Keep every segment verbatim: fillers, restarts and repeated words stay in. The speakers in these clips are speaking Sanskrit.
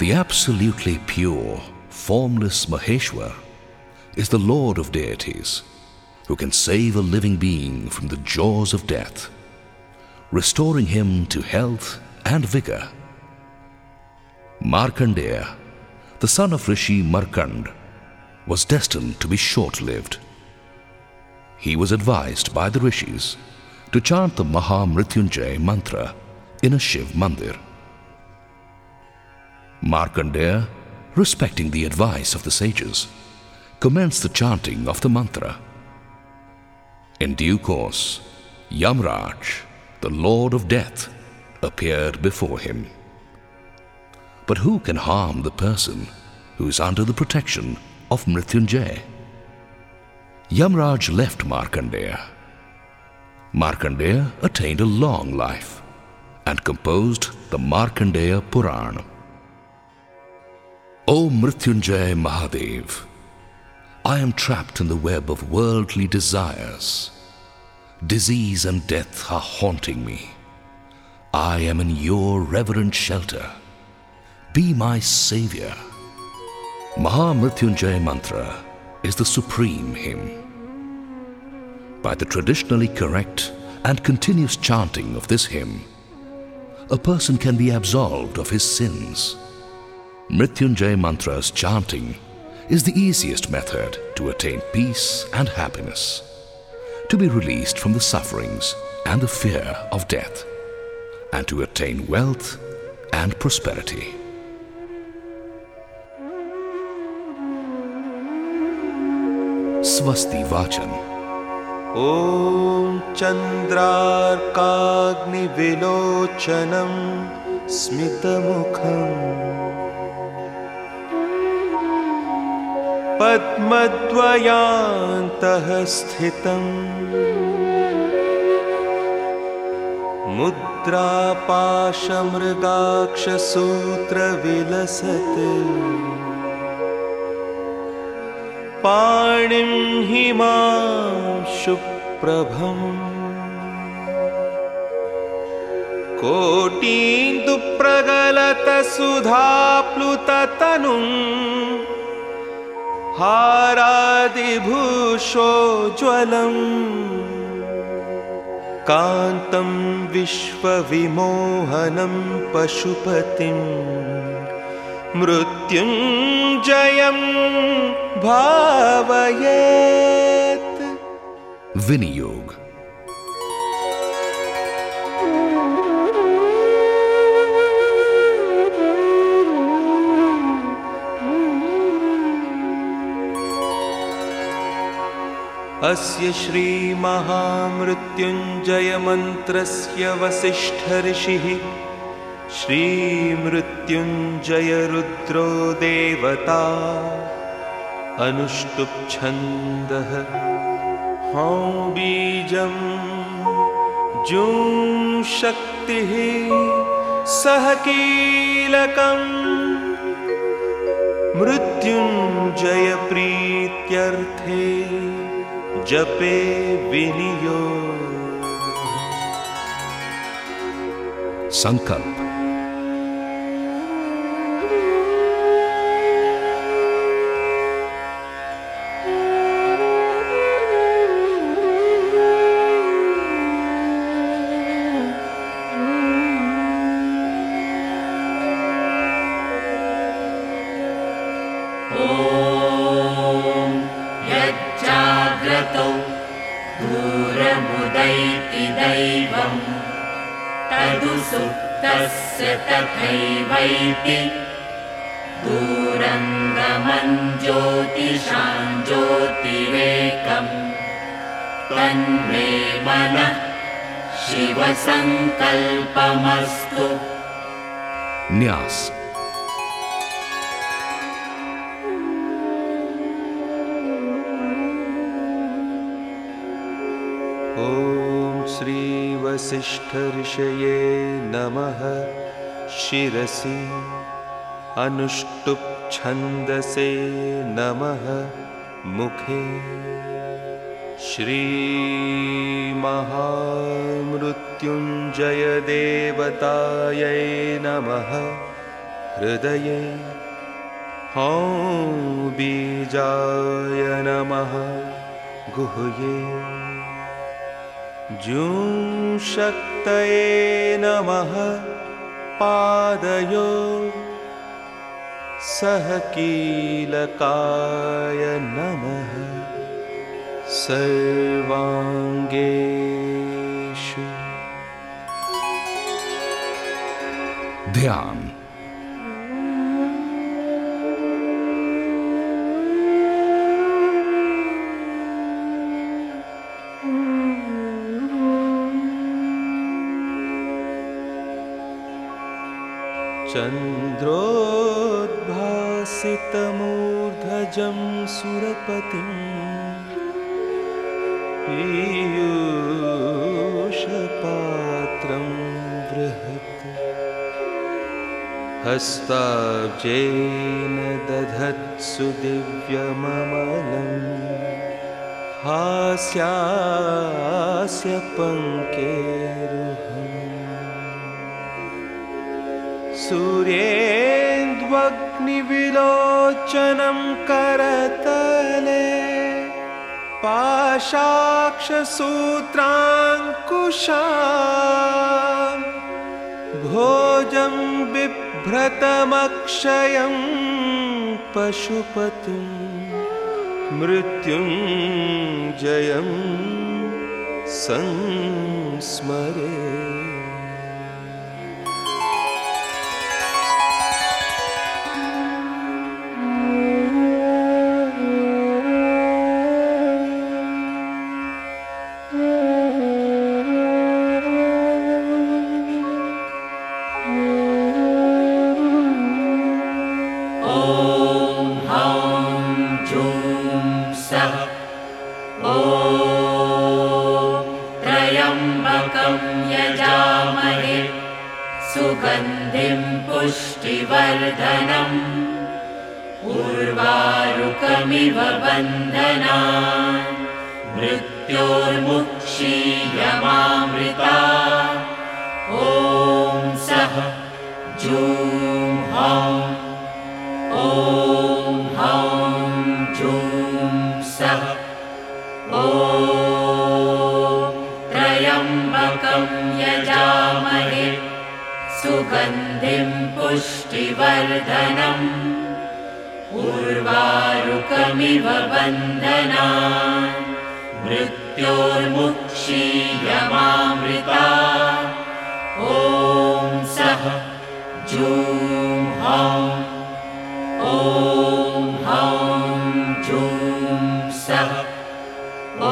The absolutely pure, formless Maheshwar is the Lord of deities who can save a living being from the jaws of death, restoring him to health and vigor. Markandeya, the son of Rishi Markand, was destined to be short-lived. He was advised by the rishis to chant the Mahamrityunjay mantra in a Shiv mandir. Markandeya, respecting the advice of the sages, commenced the chanting of the mantra. In due course, Yamraj, the Lord of Death, appeared before him. But who can harm the person who is under the protection of Mrityunjay? Yamraj left Markandeya. Markandeya attained a long life and composed the Markandeya Purana. O Mrityunjay Mahadev, I am trapped in the web of worldly desires. Disease and death are haunting me. I am in your reverent shelter. Be my savior. Mahamrityunjay mantra is the supreme hymn. By the traditionally correct and continuous chanting of this hymn, a person can be absolved of his sins. Mrityunjay mantra's chanting is the easiest method to attain peace and happiness, to be released from the sufferings and the fear of death, and to attain wealth and prosperity. Swasti Vachan. Om Chandrarkagni Vilochanam Smitamukham Padmadvayantah Sthitam Mudra Pasha Mrigaksha Sutra Vilasate Panim Himam Shuprabham Kotindu Pragalata Sudha Plutatanum Haradibhusho Jwalam Kantam Vishwavimohanam Pashupatim Mrityunjayam Bhavayet. Viniyog. Asya Shri Mahamrityunjaya Mantrasya Vasishtha Rishihi Shri Mrityunjaya Rudro Devata Anushtup Chandah Haum Bijam Jum Shaktihi Sahakilakam Mrityunjaya Prityarthe Jape Viniyog. Sankalp. Duramudaithi Daivam Tadu Suktasya Tathaivaiti Durangaman Jyotishan Jyotirekam Tanme Manah Shiva Sankalpamastu. Nyas. Om Shri Vasishtha Rishaye Namaha Shirasi Anushtup Chandase Namaha Mukhe Shri Mahamrityunjaya Devataye Namaha हृदये ॐ बीजाय नमः गुह्ये जूं शक्तये नमः पादयो सहकीलकाय नमः सर्वांगेषु। ध्यान। चन्द्रोद्भासितमूर्धजं सुरपतिं पीयूषपात्रं बृहत् हस्ताब्जेन दधत्सु दिव्यममलं हास्यास्य पङ्केरुहम् सूर्येन्द्वग्निविलोचनं करतले पाशाक्षसूत्राङ्कुशां भोजं बिभ्रतमक्षयं पशुपतिं मृत्युञ्जयं संस्मरे। यजामहे सुगन्धिं पुष्टिवर्धनम् उर्वारुकमिव बन्धनान् मृत्योर्मुक्षीयमामृता। ॐ सः जूं हौं ॐ हौं जूं सः ॐ त्र्यम्बकं यजामहे सुगन्धिं पुष्टिवर्धनम् उर्वारुकमिव बन्धनान् मृत्योर्मुक्षीयमामृता। ॐ सः जूं हौं ॐ हौं जूं सः ॐ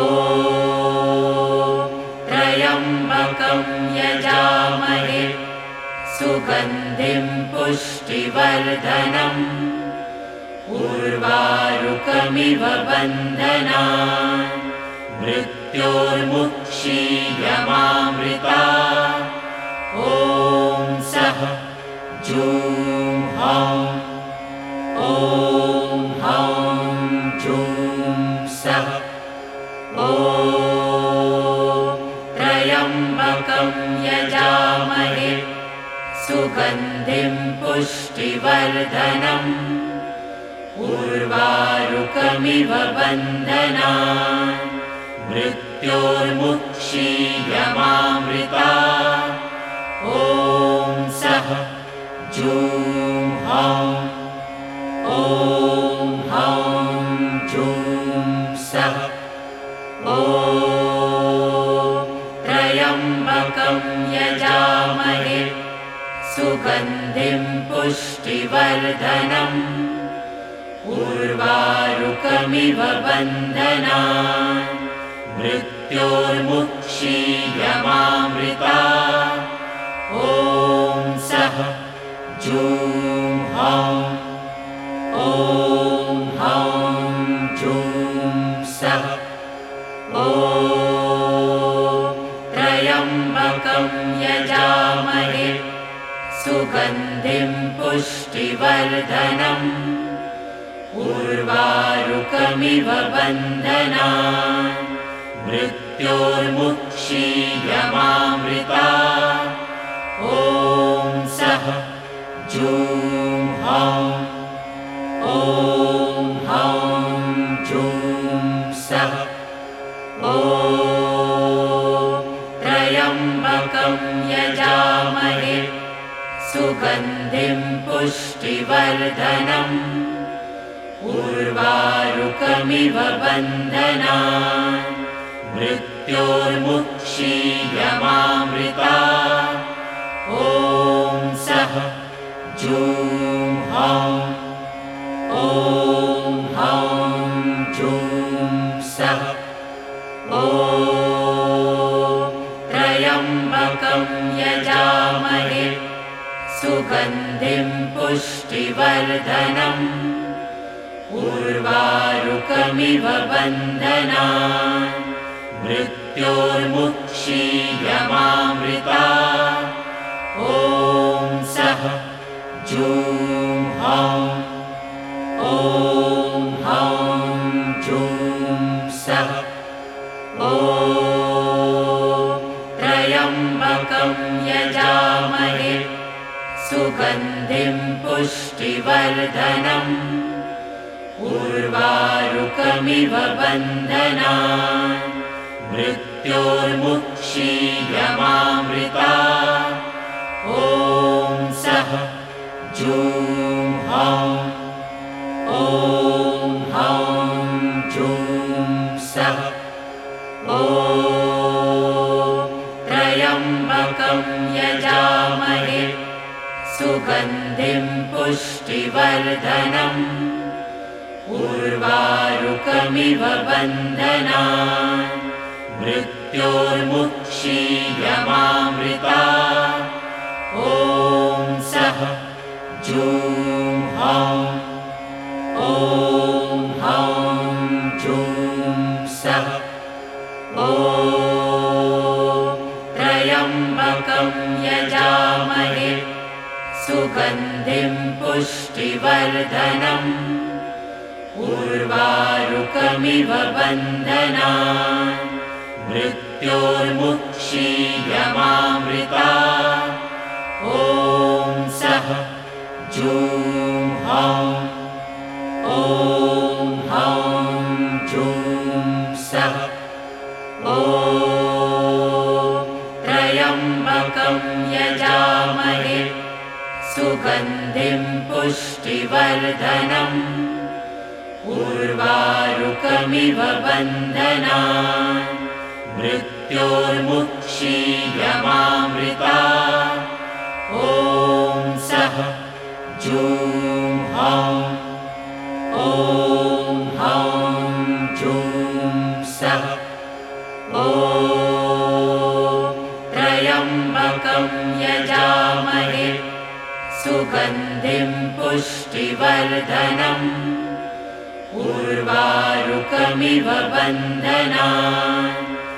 त्र्यम्बकं यजामहे सुगन्धिं पुष्टिवर्धनम् उर्वारुकमिव बन्धनान् मृत्योर्मुक्षीयमामृता। ॐ सः जूं हौं ॐ हौं जूं सः ॐ त्र्यम्बकं यजामहे सुगन्धिं पुष्टिवर्धनम् उर्वारुकमिव बन्धनान् मृत्योर्मुक्षीयमामृता। ॐ सः जूं हौं ॐ हौं जूं सः ॐ त्र्यम्बकं यजामहे सुगन्धिं पुष्टिवर्धनम् उर्वारुकमिव बन्धनान् मृत्योर्मुक्षीयमामृता। ॐ सः जूं हौं ॐ हौं जूं सः ॐ त्र्यम्बकं यजामहे सुगन्धिं पुष्टिवर्धनम् उर्वारुकमिव बन्धनान् मृत्योर्मुक्षीयमामृता। ॐ सः जूं हौं ॐ हौं जूं सः ॐ त्र्यम्बकं यजामहे सुगन्धिं पुष्टिवर्धनम् उर्वारुकमिव बन्धनान् मृत्योर्मुक्षीयमामृता ॐ सः जूं हौं ॐ हौं जूं सः ॐ त्र्यम्बकं यजामहे सुगन्धिं पुष्टिवर्धनम् उर्वारुकमिव बन्धनान् मृत्योर्मुक्षीयमामृता ॐ सः जूं हौं ॐ हौं जूं सः ॐ त्र्यम्बकं यजामहे सुगन्धिं पुष्टिवर्धनम् उर्वारुकमिव बन्धनान् मृत्योर्मुक्षीयमामृता ॐ सः जूं हौं ॐ हौं जूं सः ॐ त्र्यम्बकं यजामहे सुगन्धिं पुष्टिवर्धनम् उर्वारुकमिव बन्धनान् मृत्योर्मुक्षीयमामृता ॐ सः जूं हौं ॐ हौं जूं सः ॐ त्र्यम्बकं यजामहे सुगन्धिं पुष्टिवर्धनम् उर्वारुकमिव बन्धनान् मृत्योर्मुक्षीयमामृता ॐ सः जूं हौं ॐ हौं जूं सः ॐ त्र्यम्बकं यजामहे सुगन्धिं पुष्टिवर्धनम् उर्वारुकमिव बन्धनान् मृत्योर्मुक्षीयमामृता ॐ सः जूं हौं ॐ हौं जूं सः ॐ त्र्यम्बकं यजामहे सुगन्धिं पुष्टिवर्धनम् उर्वारुकमिव बन्धनान्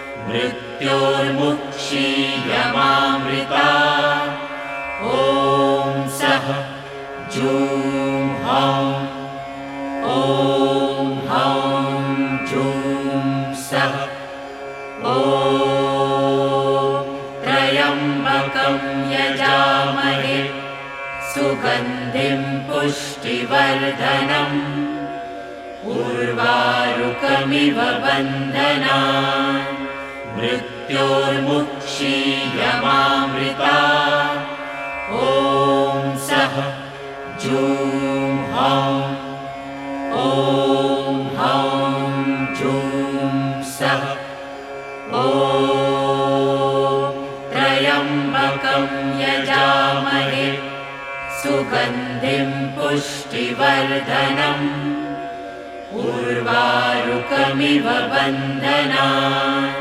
मृत्योर्मुक्षीयमामृता ॐ सः जूं हौं ॐ हौं जूं सः ॐ त्र्यम्बकं यजामहे सुगन्धिं पुष्टिवर्धनम् उर्वारुकमिव बन्धनान् मृत्योर्मुक्षीयमामृता ॐ सः जूं हौं ॐ हौं जूं सः ॐ त्र्यम्बकं यजामहे सुगन्धिं पुष्टिवर्धनम् उर्वारुकमिव बन्धनान्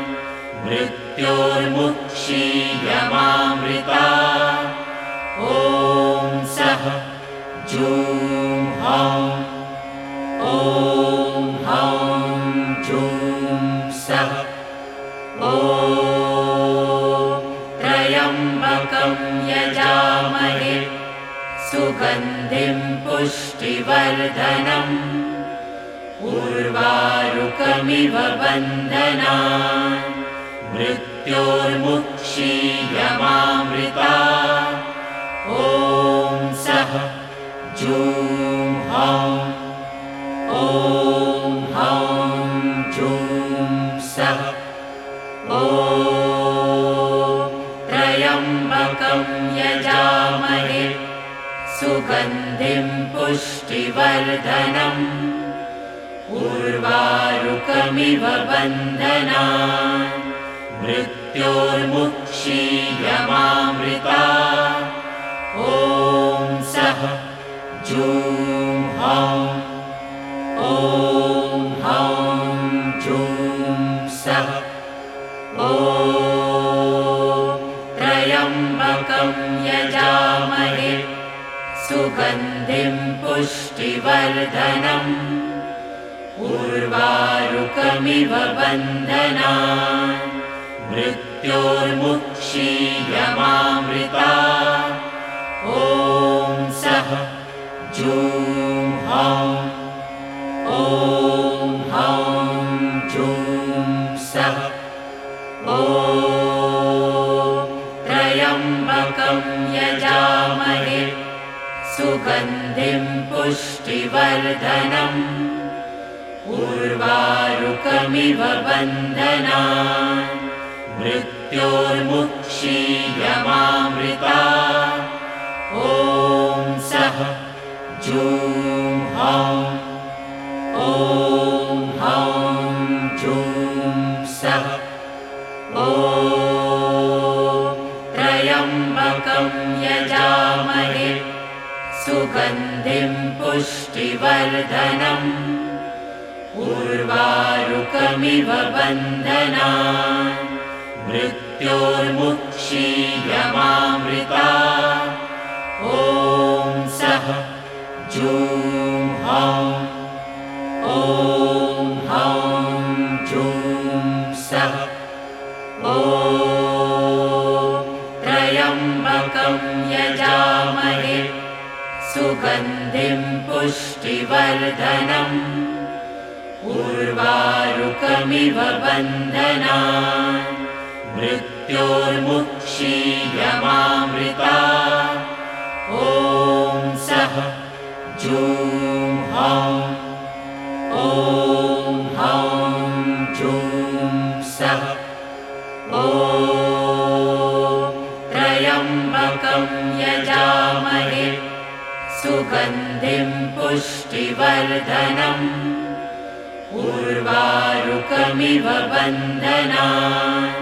मृत्योर्मुक्षीयमामृता ॐ सः जूं हौं ॐ हौं जूं सः ॐ त्र्यम्बकं यजामहे सुगन्धिं पुष्टिवर्धनम् उर्वारुकमिव बन्धनान् मृत्योर्मुक्षीयमामृता ॐ सः जूं हौं ॐ हौं जूं सः ॐ त्र्यम्बकं यजामहे सुगन्धिं पुष्टिवर्धनम् उर्वारुकमिव बन्धनान् मृत्योर्मुक्षीयमामृतात् ॐ सः जूं हौं ॐ हौं जूं सः ॐ त्र्यम्बकं यजामहे सुगन्धिं पुष्टिवर्धनम् उर्वारुकमिव बन्धनान् मृत्योर्मुक्षीयमामृतात् ॐ सः जूं हौं ॐ हौं जूं सः ॐ त्र्यम्बकं यजामहे सुगन्धिं पुष्टिवर्धनम् उर्वारुकमिव बन्धनान् मृत्योर्मुक्षीयमामृतात् ॐ सः जूं हौं ॐ हौं जूं सः ॐ त्र्यम्बकं यजामहे सुगन्धिं पुष्टिवर्धनम् उर्वारुकमिव बन्धनान् मृत्योर्मुक्षीयमामृतात् ॐ सः जूं हौं ॐ हौं जूं सः ॐ त्र्यम्बकं यजामहे सुगन्धिं पुष्टिवर्धनम् उर्वारुकमिव बन्धनान् मृत्योर्मुक्षीयमामृतात् ॐ सः जूं हौं ॐ हौं जूं सः ॐ त्र्यम्बकं यजामहे सुगन्धिं पुष्टिवर्धनम् उर्वारुकमिव बन्धनान्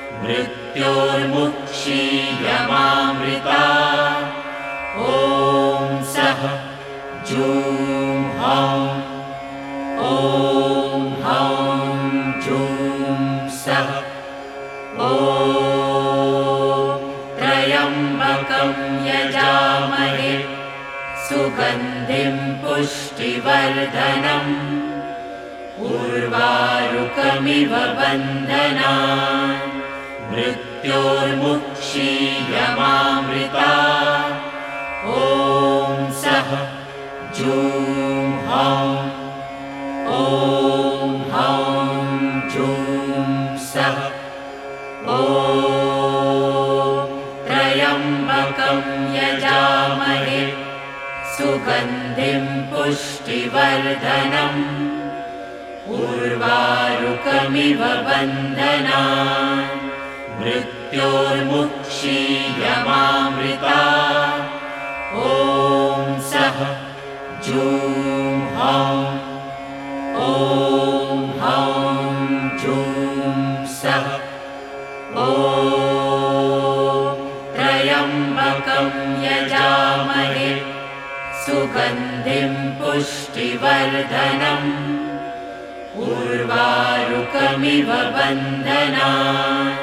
मृत्योर्मुक्षीयमामृतात् ॐ सः जूं हौं ॐ हौं जूं सः ॐ त्र्यम्बकं यजामहे सुगन्धिं पुष्टिवर्धनम् उर्वारुकमिव बन्धनान् मृत्योर्मुक्षीयमामृतात् ॐ सः जूं हौं ॐ हौं जूं सः ॐ त्र्यम्बकं यजामहे सुगन्धिं पुष्टिवर्धनम् उर्वारुकमिव बन्धनान् मृत्योर्मुक्षीयमामृतात् ॐ सः जूं हौं ॐ हौं जूं सः ॐ त्र्यम्बकं यजामहे सुगन्धिं पुष्टिवर्धनम् उर्वारुकमिव बन्धनान्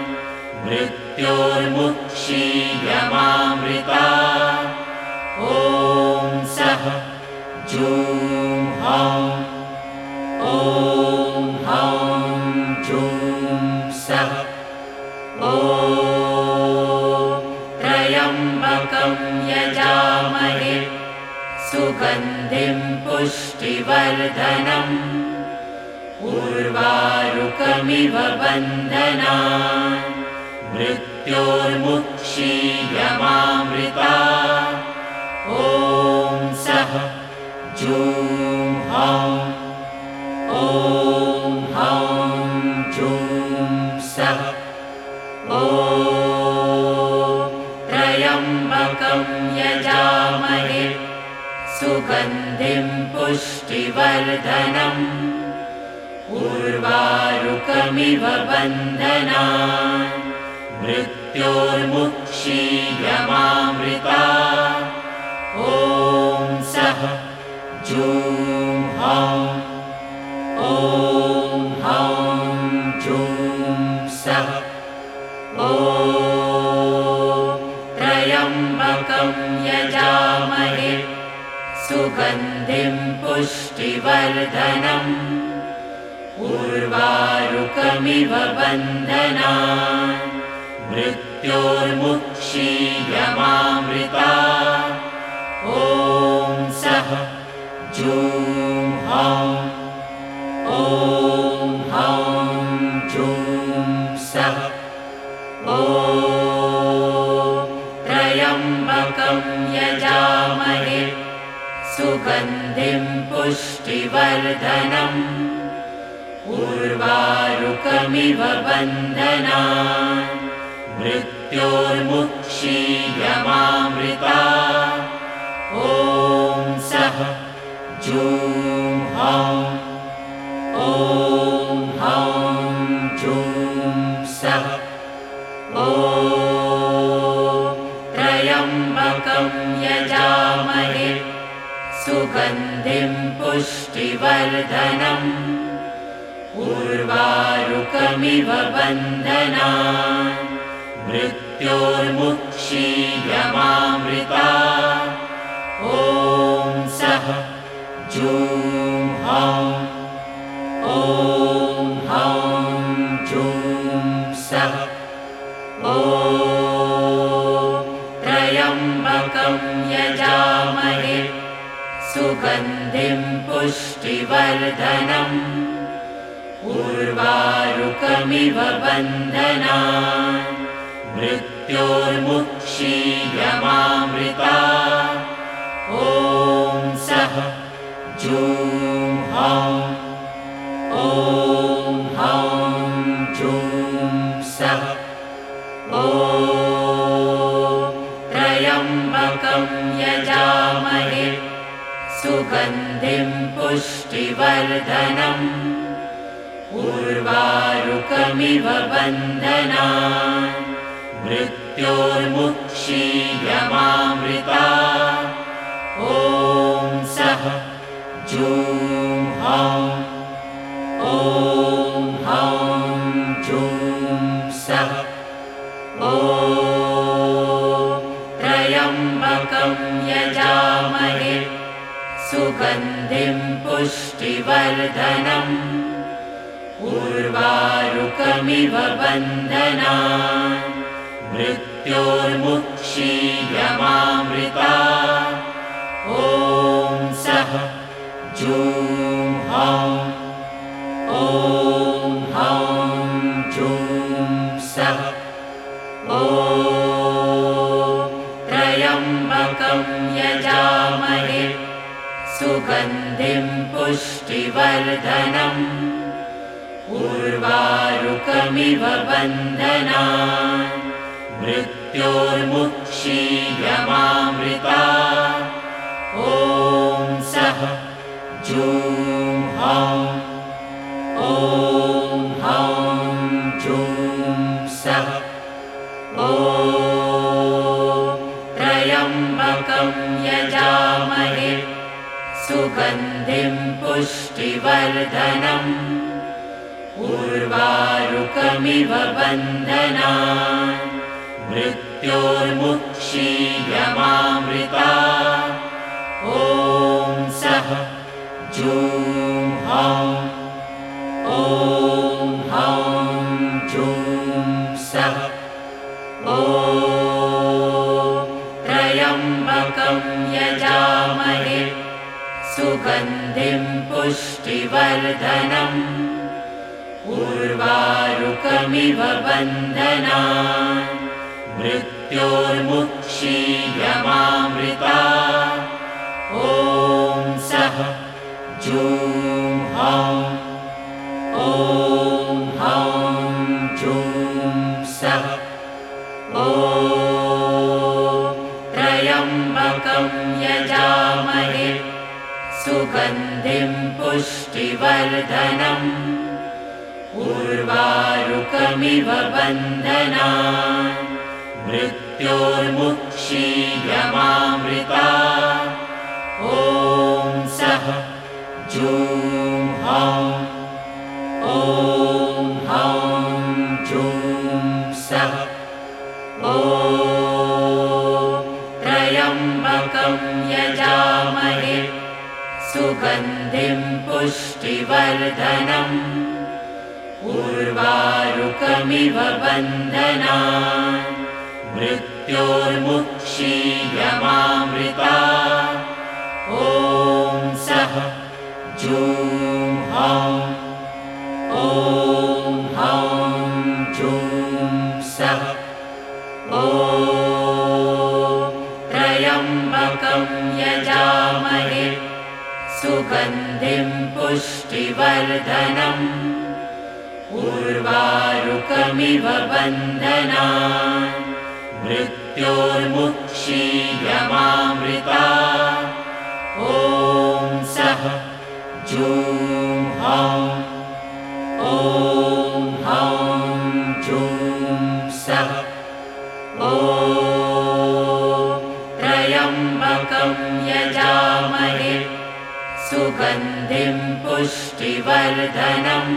मृत्योर्मुक्षीयमामृतात् ॐ सः जूं हौं ॐ हौं जूं सः ॐ त्र्यम्बकं यजामहे सुगन्धिं पुष्टिवर्धनम् उर्वारुकमिव बन्धनान् मृत्योर्मुक्षीयमामृतात् ॐ सः जूं हौं ॐ हौं जूं सः ॐ त्र्यम्बकं यजामहे सुगन्धिं पुष्टिवर्धनम् उर्वारुकमिव बन्धनान् मृत्योर्मुक्षीयमामृता ॐ सः जूं हौं ॐ हौं जूं सः ॐ त्र्यम्बकं यजामहे सुगन्धिं पुष्टिवर्धनम् उर्वारुकमिव बन्धनान् मृत्योर्मुक्षीयमामृता ॐ सः जूं हौं ॐ हौं जूं सः ॐ त्र्यम्बकं यजामहे सुगन्धिं पुष्टिवर्धनम् उर्वारुकमिव बन्धनान् मृत्योर्मुक्षीयमामृता ॐ सः जूं हौं ॐ हौं जूं सः ॐ त्र्यम्बकं यजामहे सुगन्धिं पुष्टिवर्धनम् उर्वारुकमिव बन्धनान् मृत्योर्मुक्षीयमामृता ॐ सः जूं हौं ॐ हौं जूं सः ॐ त्र्यम्बकं यजामहे सुगन्धिं पुष्टिवर्धनम् उर्वारुकमिव बन्धनान् मृत्योर्मुक्षीयमामृता ॐ सः जूं हौं ॐ हौं जूं सः ॐ त्र्यम्बकं यजामहे सुगन्धिं पुष्टिवर्धनम् उर्वारुकमिव बन्धनान् मृत्योर्मुक्षीयमामृता ॐ सः जूं हौं ॐ हौं जूं सः ॐ त्र्यम्बकं यजामहे सुगन्धिं पुष्टिवर्धनम् उर्वारुकमिव बन्धनान् मृत्योर्मुक्षीयमामृता ॐ सः जूं हौं ॐ हौं जूं सः ॐ त्र्यम्बकं यजामहे सुगन्धिं पुष्टिवर्धनम् उर्वारुकमिव बन्धनान् मृत्योर्मुक्षीयमामृता ॐ सः जूं हौं ॐ हौं जूं सः ॐ त्र्यम्बकं यजामहे सुगन्धिं पुष्टिवर्धनम् उर्वारुकमिव बन्धनान् मृत्योर्मुक्षीयमामृता ॐ सः जूं हौं ॐ हौं जूं सः ॐ त्र्यम्बकं यजामहे सुगन्धिं पुष्टिवर्धनम् उर्वारुकमिव बन्धनान् मृत्योर्मुक्षीयमामृता ॐ सः जूं हौं ॐ हौं जूं सः ॐ त्र्यम्बकं यजामहे सुगन्धिं पुष्टिवर्धनम् उर्वारुकमिव बन्धनान् मृत्योर्मुक्षीयमामृतात् ॐ सः जूं हौं ॐ हौं जूं सः ॐ त्र्यम्बकं यजामहे सुगन्धिं पुष्टिवर्धनम् उर्वारुकमिव बन्धनान् मृत्योर्मुक्षीयमामृतात् ॐ सः जूं हौं ॐ हौं जूं सः ॐ त्र्यम्बकं यजामहे सुगन्धिं पुष्टिवर्धनम् उर्वारुकमिव बन्धनान् मृत्योर्मुक्षीयमामृतात् ॐ सः जूं हौं ॐ हौं जूं सः ॐ त्र्यम्बकं यजामहे सुगन्धिं पुष्टिवर्धनम्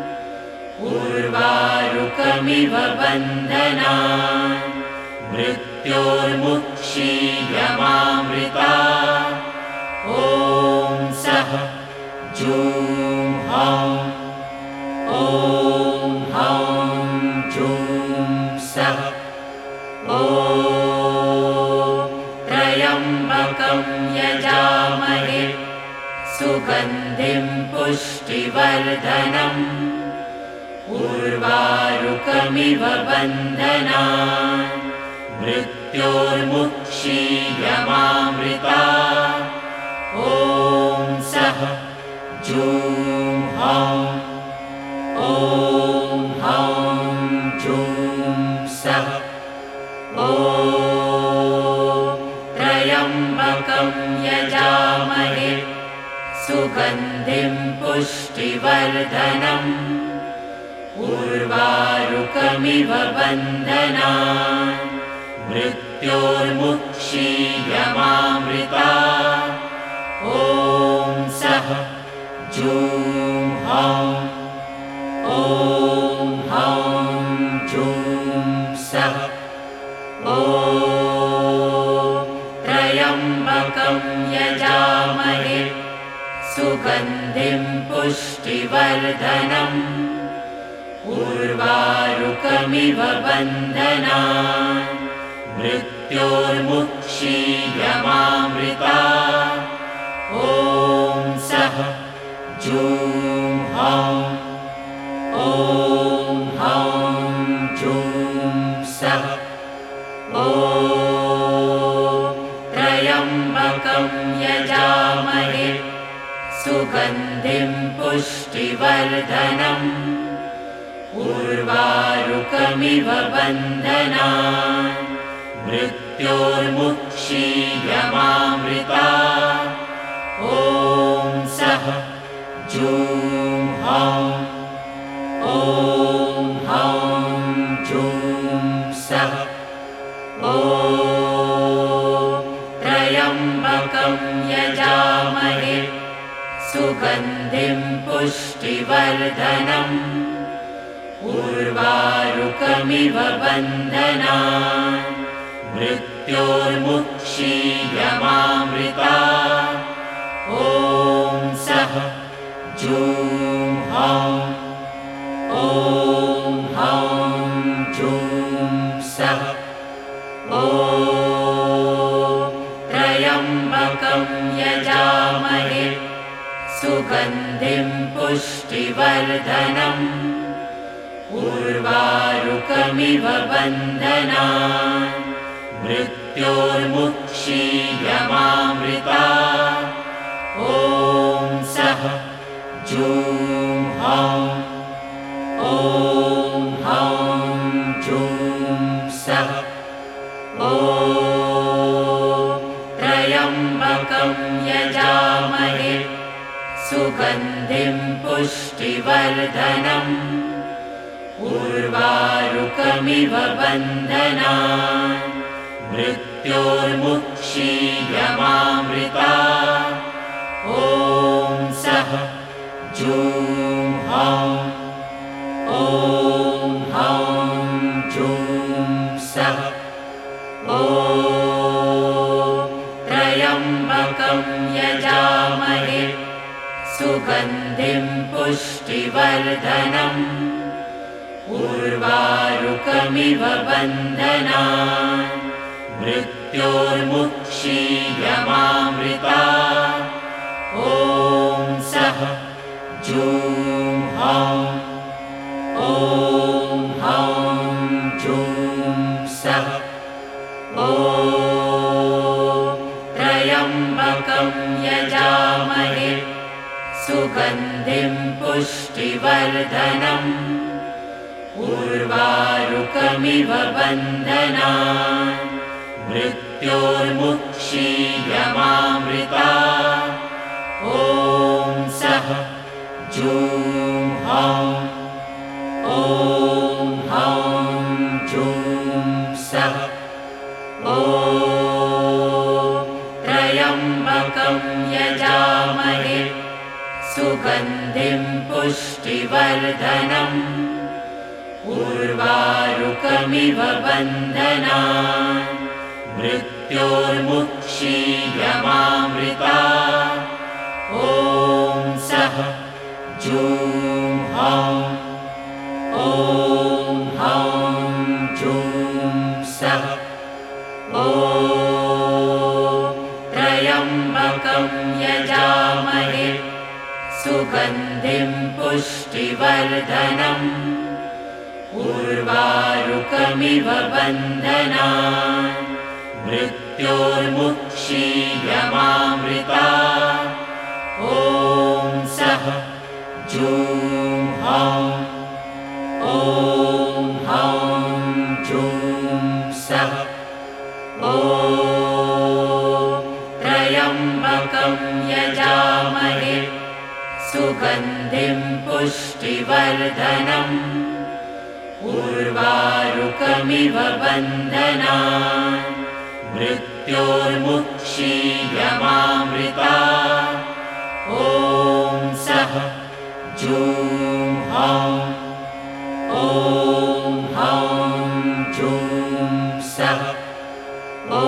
उर्वारुकमिव बन्धनान् मृत्योर्मुक्षीयमामृतात् ॐ सः जूं हौं ॐ हौं जूं सः ॐ त्र्यम्बकं यजामहे सुगन्धिं पुष्टिवर्धनम् उर्वारुकमिव बन्धनान् मृत्योर्मुक्षीयमामृतात् ॐ सः जूं हौं ॐ हौं जूं सः ॐ त्र्यम्बकं यजामहे सुगन्धिं पुष्टिवर्धनम् उर्वारुकमिव बन्धनान् मृत्योर्मुक्षीयमामृतात् ॐ सः जूं हौं ॐ हौं जूं सः ॐ त्र्यम्बकं यजामहे सुगन्धिं पुष्टिवर्धनम् उर्वारुकमिव बन्धनान् मृत्योर्मुक्षीयमामृतात् ॐ सः जूं हौं ॐ हौं जूं सः ॐ त्र्यम्बकं यजामहे सुगन्धिं पुष्टिवर्धनम् उर्वारुकमिव बन्धनान् मृत्योर्मुक्षीयमामृतात् ॐ सः जूं हौं ॐ हौं जूं सः ॐ त्र्यम्बकं यजामहे सुगन्धिं पुष्टिवर्धनम् उर्वारुकमिव बन्धनान् मृत्योर्मुक्षीयमामृतात् ॐ सः जूं हौं ॐ हौं जूं सः ॐ त्र्यम्बकं यजामहे सुगन्धिं पुष्टिवर्धनम् उर्वारुकमिव बन्धनान् मृत्योर्मुक्षीयमामृतात् ॐ सः जूं हौं ॐ हौं जूं सः ॐ त्र्यम्बकं यजामहे सुगन्धिं पुष्टिवर्धनम् उर्वारुकमिव बन्धनान् मृत्योर्मुक्षीयमामृता ॐ सः जूं हौं ॐ हौं जूं सः ॐ त्र्यम्बकं यजामहे सुगन्धिं पुष्टिवर्धनम् उर्वारुकमिव बन्धनान् मृत्योर्मुक्षीयमामृता ॐ सः जूं हौं ॐ हौं जूं सः ॐ त्र्यम्बकं यजामहे सुगन्धिं पुष्टिवर्धनम् उर्वारुकमिव बन्धनान् मृत्योर्मुक्षीयमामृता ॐ सः जूं हौं ॐ हौं जूं सः ॐ त्र्यम्बकं यजामहे सुगन्धिं पुष्टिवर्धनम् उर्वारुकमिव बन्धनान् मृत्योर्मुक्षीयमामृता ॐ सः जूं हौं ॐ हौं जूं सः ॐ त्र्यम्बकं यजामहे सुगन्धिं पुष्टिवर्धनम् उर्वारुकमिव बन्धनान् मृत्योर्मुक्षीयमामृता ॐ सः जूं हौं ॐ हौं जूं सः ॐ त्र्यम्बकं यजामहे सुगन्धिं पुष्टिवर्धनम् उर्वारुकमिव बन्धनान् मृत्योर्मुक्षीयमामृता ॐ सः जूं हौं ॐ हौं जूं सः ॐ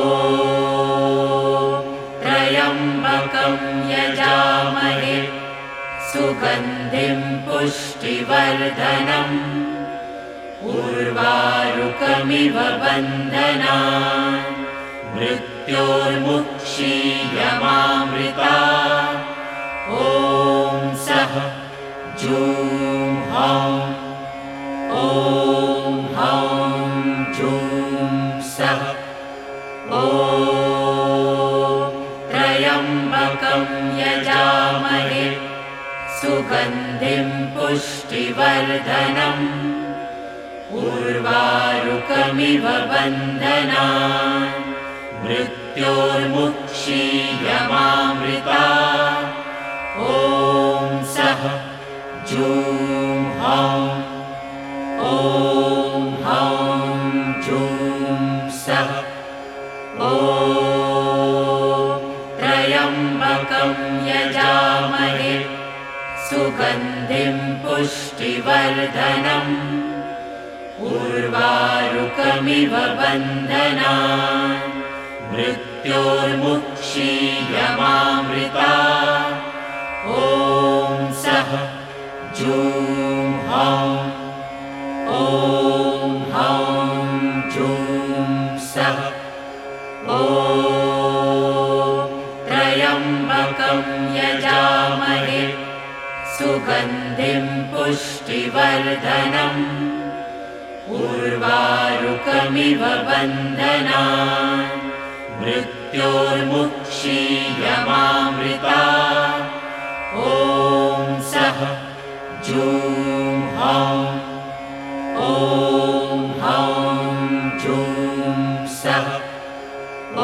त्र्यम्बकं यजामहे सुगन्धिं पुष्टिवर्धनम् उर्वारुकमिव बन्धनान् मृत्योर्मुक्षीयमामृता ॐ सः जूं हौं ॐ हौं जूं सः ॐ त्र्यम्बकं यजामहे सुगन्धिं पुष्टिवर्धनम् उर्वारुकमिव बन्धनान् मृत्योर्मुक्षीयमामृता ॐ सः जूं हौं ॐ हौं जूं सः ॐ त्र्यम्बकं यजामहे सुगन्धिं पुष्टिवर्धनम् उर्वारुकमिव बन्धनान् मृत्योर्मुक्षीयमामृता ॐ सः जूं हौं ॐ हौं जूं सः ॐ त्र्यम्बकं यजामहे सुगन्धिं पुष्टिवर्धनम् उर्वारुकमिव बन्धनान् मृत्योर्मुक्षीयमामृता ॐ सः जूं हौं ॐ हौं जूं सः ॐ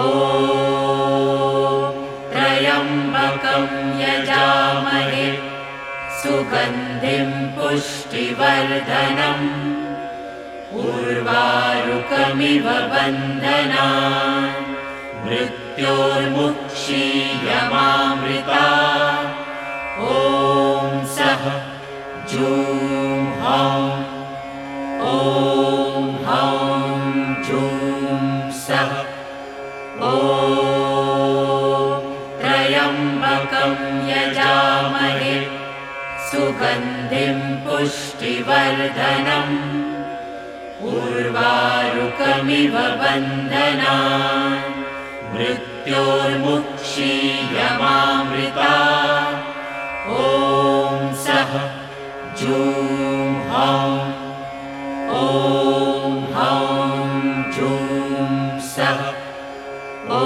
त्र्यम्बकं यजामहे सुगन्धिं पुष्टिवर्धनम् उर्वारुकमिव बन्धनान् मृत्योर्मुक्षीयमामृता ॐ सः जूं हौं ॐ हौं जूं सः ॐ त्र्यम्बकं यजामहे सुगन्धिं पुष्टिवर्धनम् उर्वारुकमिव बन्धनान् मृत्योर्मुक्षीयमामृता ॐ सः जूं हौं ॐ हौं जूं सः ॐ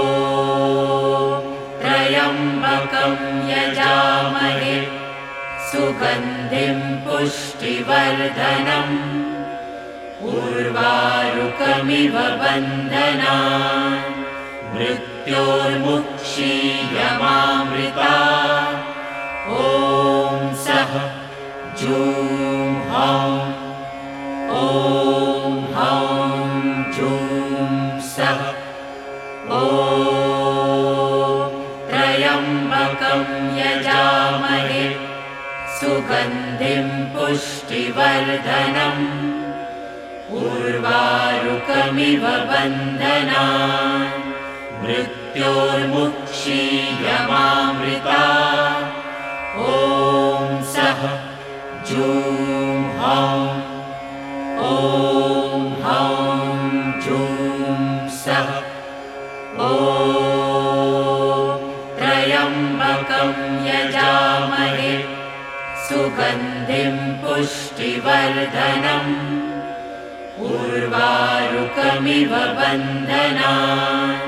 त्र्यम्बकं यजामहे सुगन्धिं पुष्टिवर्धनम् उर्वारुकमिव बन्धनान् मृत्योर्मुक्षीयमामृता ॐ सः जूं हौं ॐ हौं जूं सः ॐ त्र्यम्बकं यजामहे सुगन्धिं पुष्टिवर्धनम् उर्वारुकमिव बन्धनान् मृत्योर्मुक्षीयमामृता ॐ सः जूं हौं ॐ हौं जूं सः ॐ त्र्यम्बकं यजामहे सुगन्धिं पुष्टिवर्धनम् उर्वारुकमिव बन्धनान्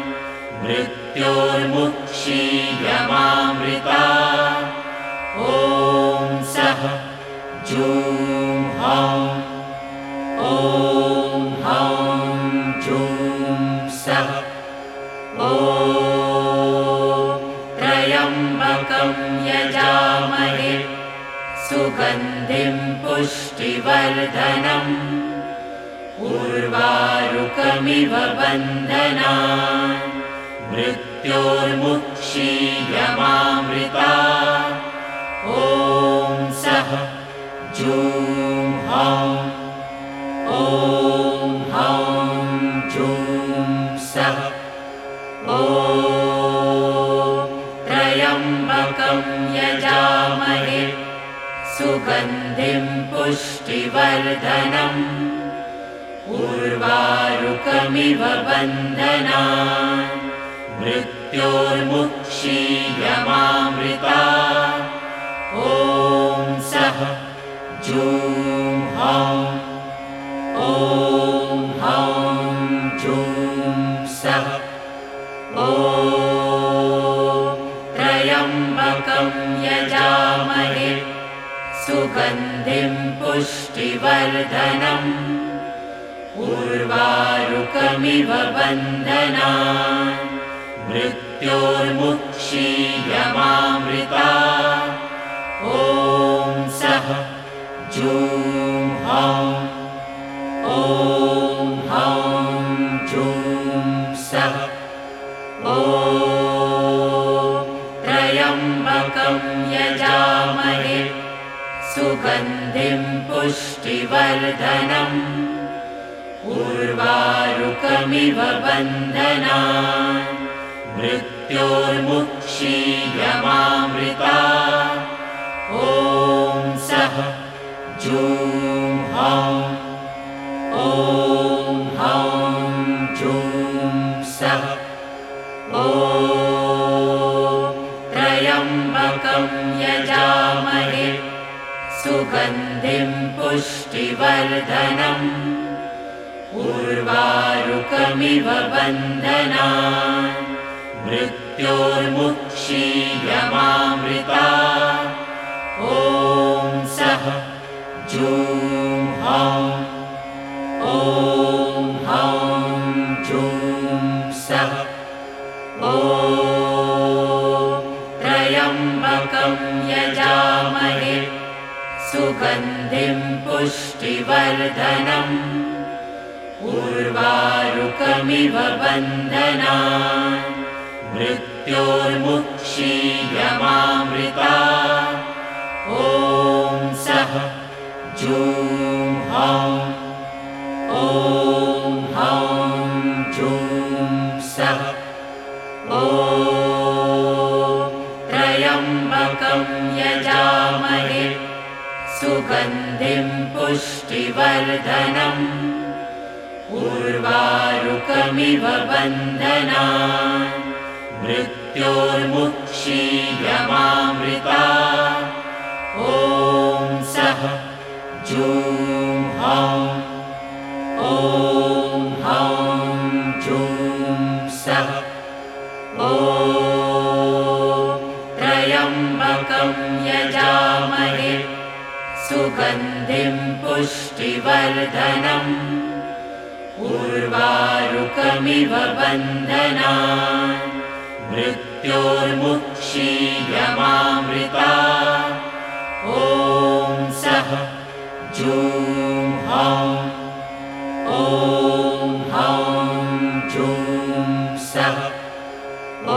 मृत्योर्मुक्षीयमामृता ॐ सः जूं हौं ॐ हौं जूं सः ॐ त्र्यम्बकं यजामहे सुगन्धिं पुष्टिवर्धनम् उर्वारुकमिव बन्धनान् मृत्योर्मुक्षीयमामृता ॐ सः जूं हौं ॐ हौं जूं सः ॐ त्र्यम्बकं यजामहे सुगन्धिं पुष्टिवर्धनम् उर्वारुकमिव बन्धनान् मृत्योर्मुक्षीयमामृता ॐ सः जूं हौं ॐ हौं जूं सः ॐ त्र्यम्बकं यजामहे सुगन्धिं पुष्टिवर्धनम् उर्वारुकमिव बन्धनान् मृत्योर्मुक्षीयमामृता ॐ सः जूं हौं ॐ हौं जूं सः ॐ त्र्यम्बकं यजामहे सुगन्धिं पुष्टिवर्धनम् उर्वारुकमिव बन्धनान् मृत्योर्मुक्षीयमामृता ॐ सः जूं हौं ॐ हौं जूं सः ॐ त्र्यम्बकं यजामहे सुगन्धिं पुष्टिवर्धनम् उर्वारुकमिव बन्धनान् मृत्योर्मुक्षीयमामृता ॐ सः जूं हौं ॐ हौं जूं सः ॐ त्र्यम्बकं यजामहे सुगन्धिं पुष्टिवर्धनम् उर्वारुकमिव बन्धनान् मृत्योर्मुक्षीयमामृता ॐ सः जूं हौं ॐ हौं जूं सः ॐ त्र्यम्बकं यजामहे सुगन्धिं पुष्टिवर्धनम् उर्वारुकमिव बन्धनान् मृत्योर्मुक्षीयमामृता ॐ सः जूं हौं ॐ हौं जूं सः ॐ त्र्यम्बकं यजामहे सुगन्धिं पुष्टिवर्धनम् उर्वारुकमिव बन्धनान् मृत्योर्मुक्षीयमामृता ॐ सः जूं हौं ॐ हौं जूं सः ॐ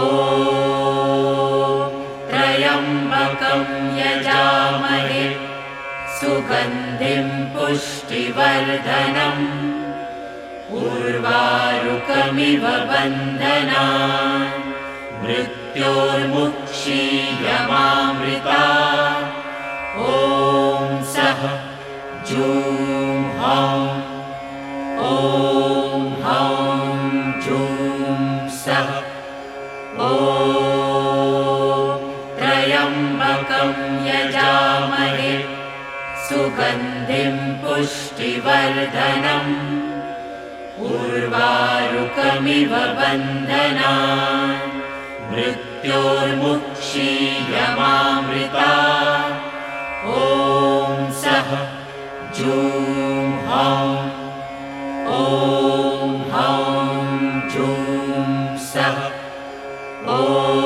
त्र्यम्बकं यजामहे सुगन्धिं पुष्टिवर्धनम् उर्वारुकमिव बन्धनान् मृत्योर्मुक्षीयमामृता ॐ सः जूं हौं ॐ हौं जूं सः ॐ त्र्यम्बकं यजामहे सुगन्धिं पुष्टिवर्धनम् उर्वारुकमिव बन्धनान् मृत्योर्मुक्षीयमामृता ॐ सः जूं हौं ॐ हौं जूं सः ॐ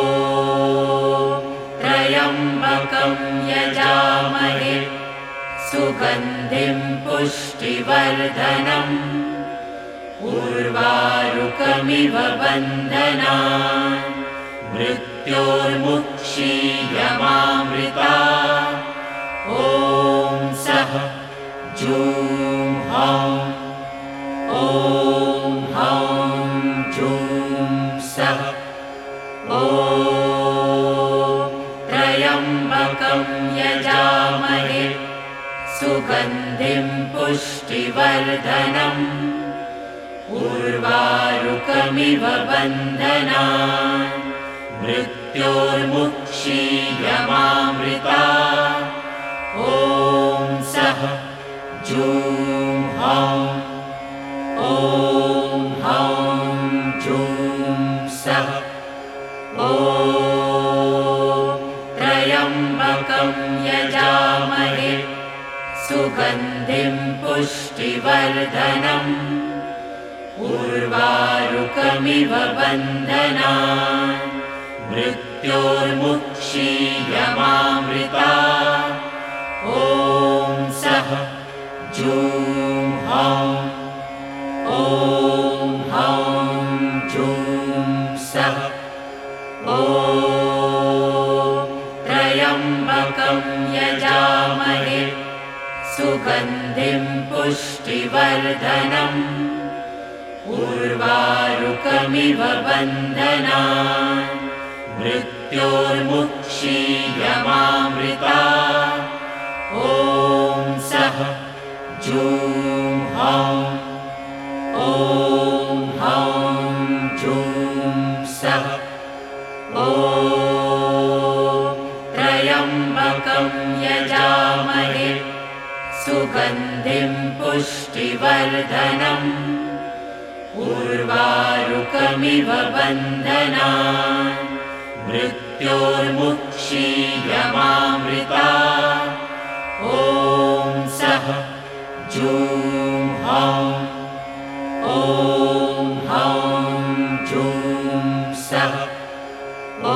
त्र्यम्बकं यजामहे सुगन्धिं पुष्टिवर्धनम् उर्वारुकमिव बन्धनान् मृत्योर्मुक्षीयमामृता ॐ सः जूं हौं ॐ हौं जूं सः ॐ त्र्यम्बकं यजामहे सुगन्धिं पुष्टिवर्धनम् उर्वारुकमिव बन्धनान् मृत्योर्मुक्षीयमामृता ॐ सः जूं हौं ॐ हौं जूं सः ॐ त्र्यम्बकं यजामहे सुगन्धिं पुष्टिवर्धनम् उर्वारुकमिव बन्धनान् मृत्योर्मुक्षीयमामृता ॐ सः जूं हौं ॐ हौं जूं सः ॐ त्र्यम्बकं यजामहे सुगन्धिं पुष्टिवर्धनम् उर्वारुकमिव बन्धनान् मृत्योर्मुक्षीयमामृता ॐ सः जूं हौं ॐ हौं जूं सः ॐ त्र्यम्बकं यजामहे सुगन्धिं पुष्टिवर्धनम् उर्वारुकमिव बन्धनान् मृत्योर्मुक्षीयमामृता ॐ सः सः जूं हौं ॐ हौं जूं सः ॐ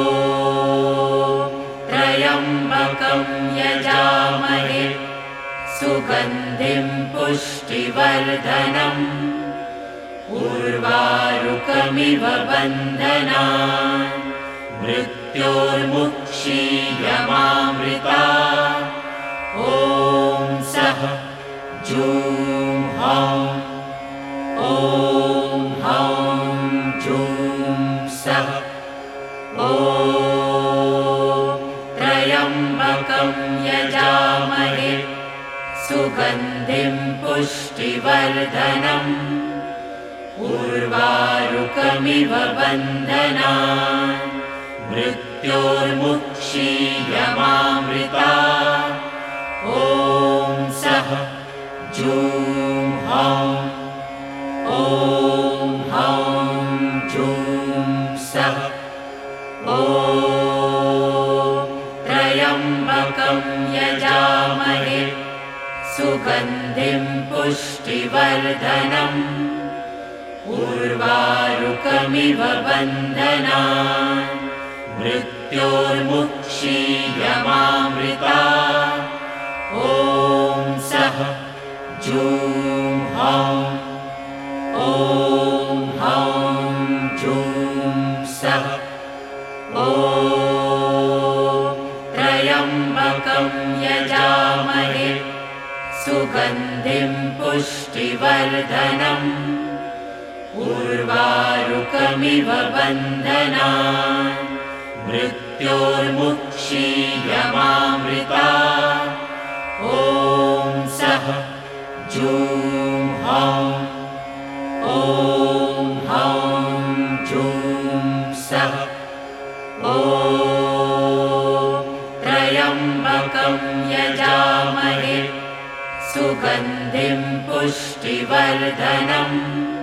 त्र्यम्बकं यजामहे सुगन्धिं पुष्टिवर्धनम् उर्वारुकमिव बन्धनान् मृत्योर्मुक्षीयमामृतात् ॐ सः जूं हौं ॐ हौं जूं सः ॐ त्र्यम्बकं यजामहे सुगन्धिं पुष्टिवर्धनम् उर्वारुकमिव बन्धनान् मृत्योर्मुक्षीयमामृतात् ॐ सः जूं हौं ॐ हौं जूं सः ॐ त्र्यम्बकं यजामहे सुगन्धिं पुष्टिवर्धनम् उर्वारुकमिव बन्धनान् मृत्योर्मुक्षीयमामृतात् ॐ सः जूं हौं ॐ हौं जूं सः ॐ त्र्यम्बकं यजामहे सुगन्धिं पुष्टिवर्धनम् उर्वारुकमिव बन्धनान् मृत्योर्मुक्षीयमामृतात् ॐ सः जूं हौं ॐ हौं जूं सः ॐ त्र्यम्बकं यजामहे सुगन्धिं पुष्टिवर्धनम्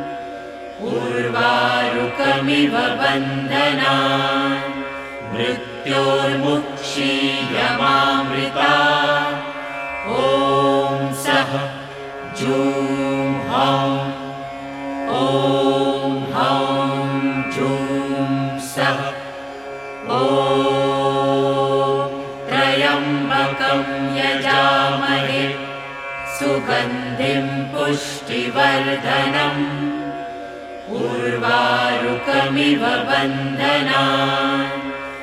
उर्वारुकमिव बन्धनान् मृत्योर्मुक्षीयमामृतात् ॐ सः जूं हौं ॐ हौं जूं सः ॐ त्र्यम्बकं यजामहे सुगन्धिं पुष्टिवर्धनम् उर्वारुकमिव बन्धनान्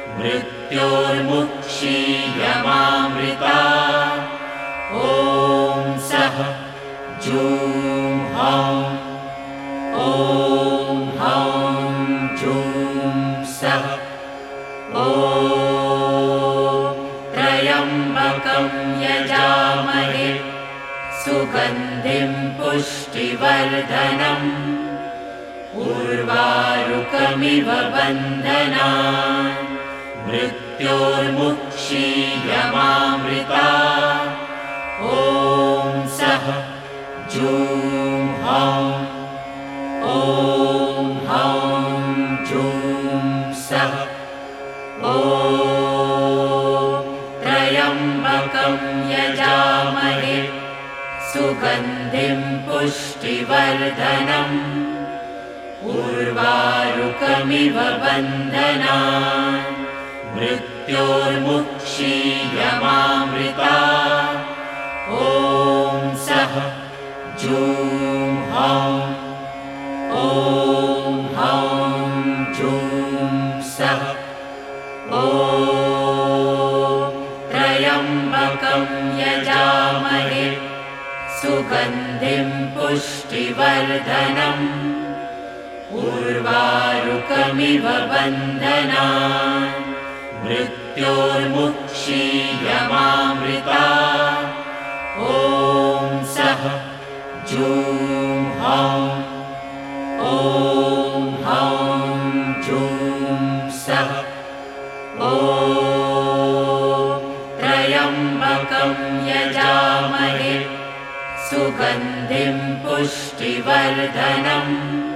मृत्योर्मुक्षीयमामृतात् ॐ सः जूं हौं ॐ हौं जूं सः ॐ त्र्यम्बकं यजामहे सुगन्धिं पुष्टिवर्धनम् उर्वारुकमिव बन्धनान् मृत्योर्मुक्षीयमामृतात् ॐ सः जूं हौं ॐ हौं जूं सः ॐ त्र्यम्बकं यजामहे सुगन्धिं पुष्टिवर्धनम् उर्वारुकमिव बन्धनान् मृत्योर्मुक्षीयमामृतात् ॐ सः जूं हौं ॐ हौं जूं सः ॐ त्र्यम्बकं यजामहे सुगन्धिं पुष्टिवर्धनम् उर्वारुकमिव बन्धनान् मृत्योर्मुक्षीयमामृतात् ॐ सः जूं हौं ॐ हौं जूं सः ॐ त्र्यम्बकं यजामहे सुगन्धिं पुष्टिवर्धनम्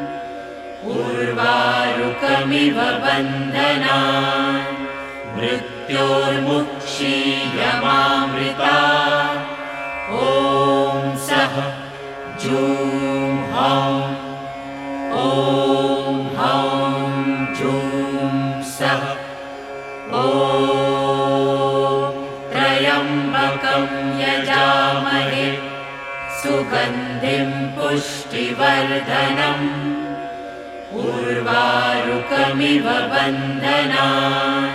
उर्वारुकमिव बन्धनान् मृत्योर्मुक्षीयमामृतात् ॐ जूं हौं ॐ हौं जूं सः ॐ त्र्यम्बकं यजामहे सुगन्धिं पुष्टिवर्धनम् उर्वारुकमिव बन्धनान्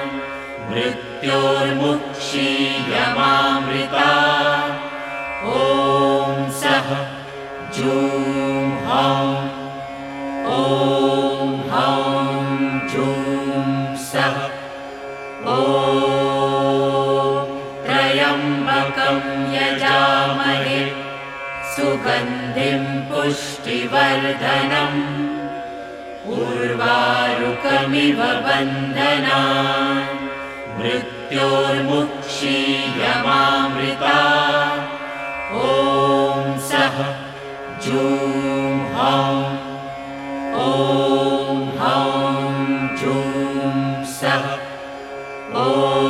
मृत्योर्मुक्षीयमामृता ॐ सः जूं हौं ॐ हौं जूं सः ॐ त्र्यम्बकं यजामहे सुगन्धिं पुष्टिवर्धनम् उर्वारुकमिव बन्धनान् मृत्योर्मुक्षीयमामृता ॐ सः जूं हौं ॐ हौं जूं सः ॐ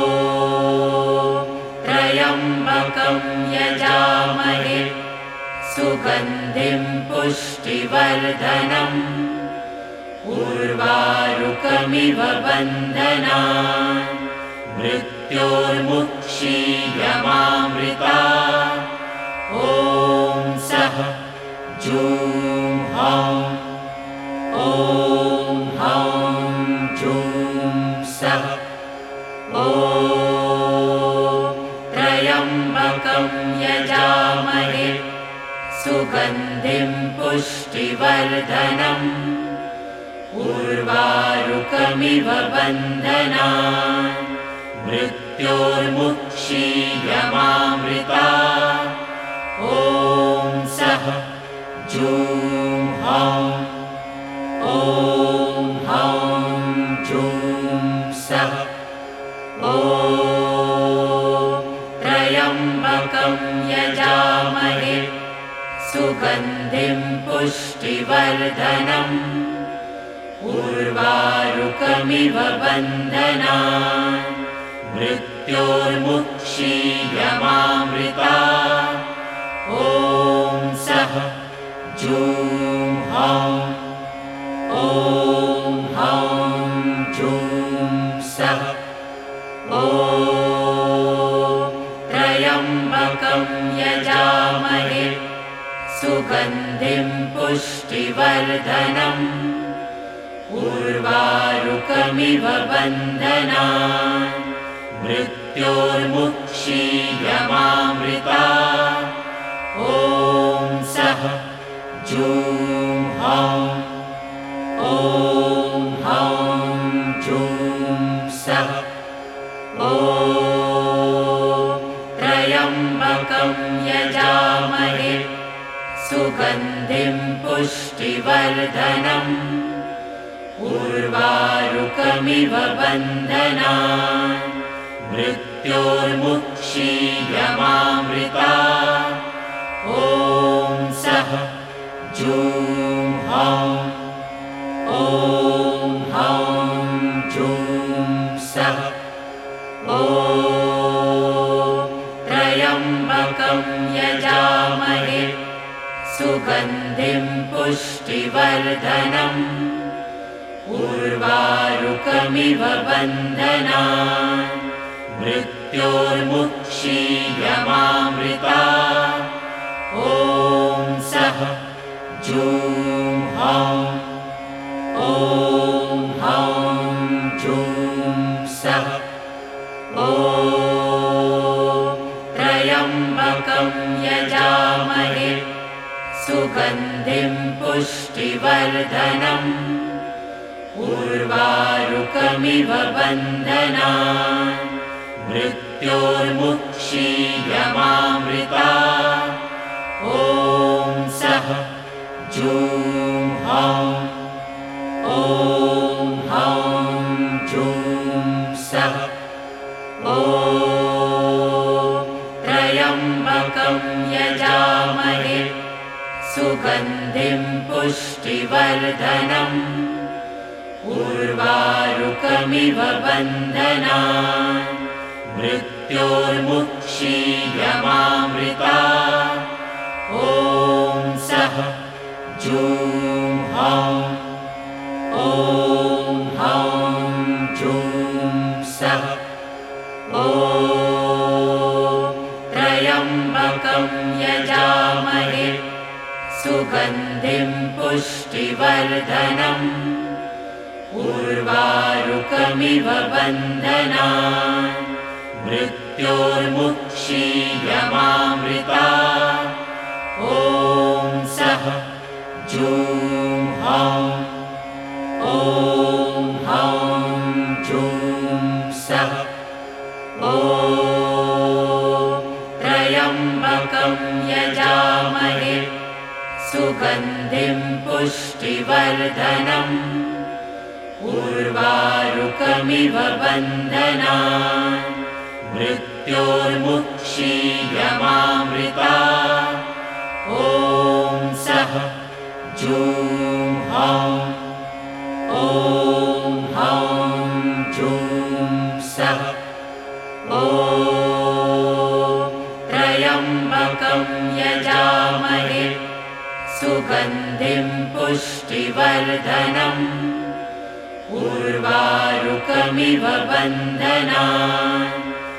त्र्यम्बकं यजामहे सुगन्धिं पुष्टिवर्धनम् उर्वारुकमिव बन्धनान् मृत्योर्मुक्षीयमामृता ॐ सः जूं हौं ॐ हौं जूं सः ॐ त्र्यम्बकं यजामहे सुगन्धिं पुष्टिवर्धनम् उर्वारुकमिव बन्धनान् मृत्योर्मुक्षीयमामृता ॐ सः जूं हौं ॐ हौं जूं सः ॐ त्र्यम्बकं यजामहे सुगन्धिं पुष्टिवर्धनम् उर्वारुकमिव बन्धनान् मृत्योर्मुक्षीयमामृता ॐ सः जूं हौं ॐ हौं जूं सः ॐ त्र्यम्बकं यजामहे सुगन्धिं पुष्टिवर्धनम् उर्वारुकमिव बन्धनान् मृत्योर्मुक्षीयमामृता ॐ सः जूं हौं ॐ हौं जूं सः ॐ त्र्यम्बकं यजामहे सुगन्धिं पुष्टिवर्धनम् उर्वारुकमिव बन्धनान् मृत्योर्मुक्षीयमामृता ॐ सः जूं हौं ॐ हौं जूं सः ॐ त्र्यम्बकं यजामहे सुगन्धिं पुष्टिवर्धनम् उर्वारुकमिव बन्धनान् मृत्योर्मुक्षीयमामृता ॐ सः जूं हौं ॐ हौं जूं सः ॐ त्र्यम्बकं यजामहे सुगन्धिं पुष्टिवर्धनम् उर्वारुकमिव बन्धनान् मृत्योर्मुक्षीयमामृता ॐ सः जूं हौं ॐ हौं जूं सः ॐ त्र्यम्बकं यजामहे सुगन्धिं पुष्टिवर्धनम् उर्वारुकमिव बन्धनान् मृत्योर्मुक्षीयमामृता ॐ सः जूं हौं ॐ हौं जूं सः ॐ त्र्यम्बकं यजामहे सुगन्धिं पुष्टिवर्धनम् उर्वारुकमिव बन्धनान् मृत्योर्मुक्षीयमामृतात् ॐ सः जूं हौं ॐ हौं जूं सः ॐ त्र्यम्बकं यजामहे सुगन्धिं पुष्टिवर्धनम् उर्वारुकमिव बन्धनान् मृत्योर्मुक्षीयमामृतात् ॐ सः जूं हौं ॐ हौं जूं सः ॐ त्र्यम्बकं यजामहे सुगन्धिं पुष्टिवर्धनम् उर्वारुकमिव बन्धनान्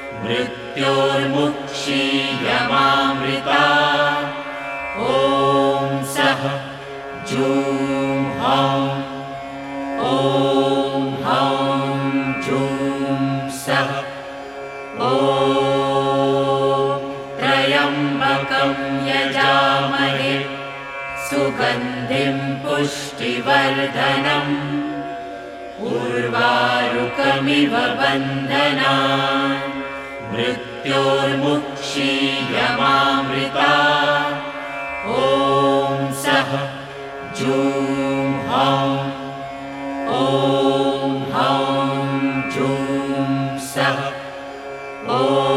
मृत्योर्मुक्षीयमामृतात् ॐ सः जूं हौं ॐ हौं जूं सः ॐ त्र्यम्बकं यजामहे सुगन्धिं पुष्टिवर्धनम् उर्वारुकमिव बन्धनान् मृत्योर्मुक्षीयमामृतात् ॐ सः जूं हौं ॐ हौं जूं सः ॐ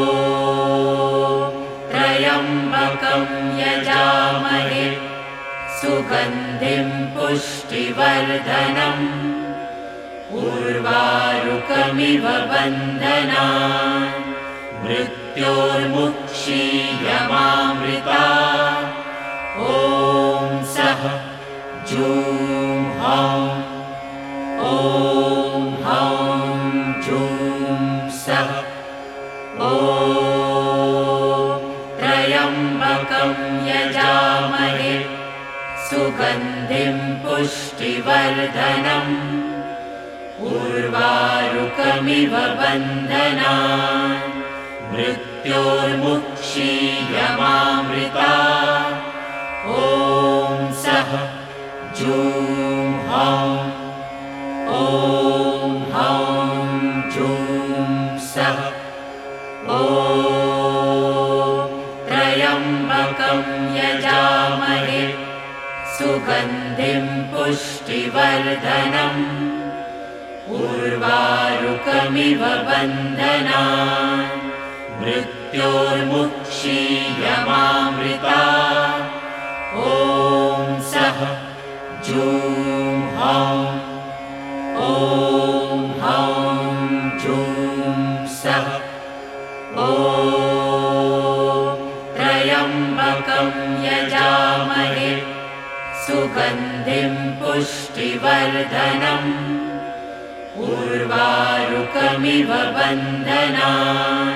त्र्यम्बकं यजामहे सुगन्धिं पुष्टिवर्धनम् उर्वारुकमिव बन्धनान् मृत्योर्मुक्षीयमामृतात् ॐ सः जूं हौं ॐ हौं जूं सः ॐ त्र्यम्बकं यजामहे सुगन्धिं पुष्टिवर्धनम् उर्वारुकमिव बन्धनान् मृत्योर्मुक्षीयमामृतात् ॐ सः जूं हौं ॐ हौं जूं सः ॐ त्र्यम्बकं यजामहे सुगन्धिं पुष्टिवर्धनम् उर्वारुकमिव बन्धनान् मृत्योर्मुक्षीयमामृतात् ॐ सः जूं हौं ॐ हौं जूं सः ॐ त्र्यम्बकं यजामहे सुगन्धिं पुष्टिवर्धनम् उर्वारुकमिव बन्धनान्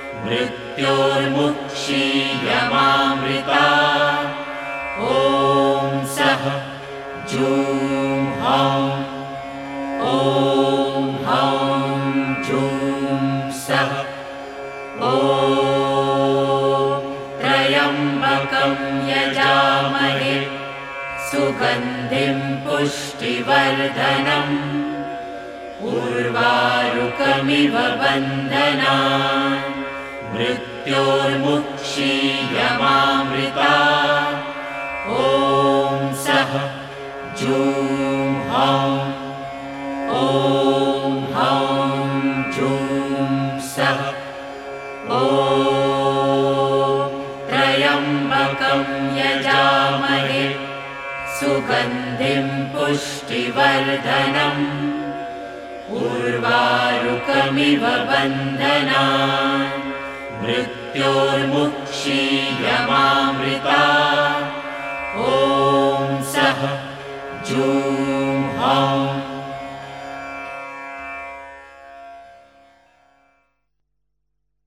मृत्योर्मुक्षीयमामृतात् ॐ सः जूं हौं ॐ हौं जूं सः ॐ त्र्यम्बकं यजामहे सुगन्धिं पुष्टिवर्धनम् उर्वारुकमिव बन्धनान् मृत्योर्मुक्षीयमामृतात् ॐ सः जूं हौं ॐ हौं जूं सः ॐ त्र्यम्बकं यजामहे सुगन्धिं पुष्टिवर्धनम् उर्वारुकमिव बन्धनान् मृत्योर्मुक्षीयमामृतात् ॐ सः जूं हौं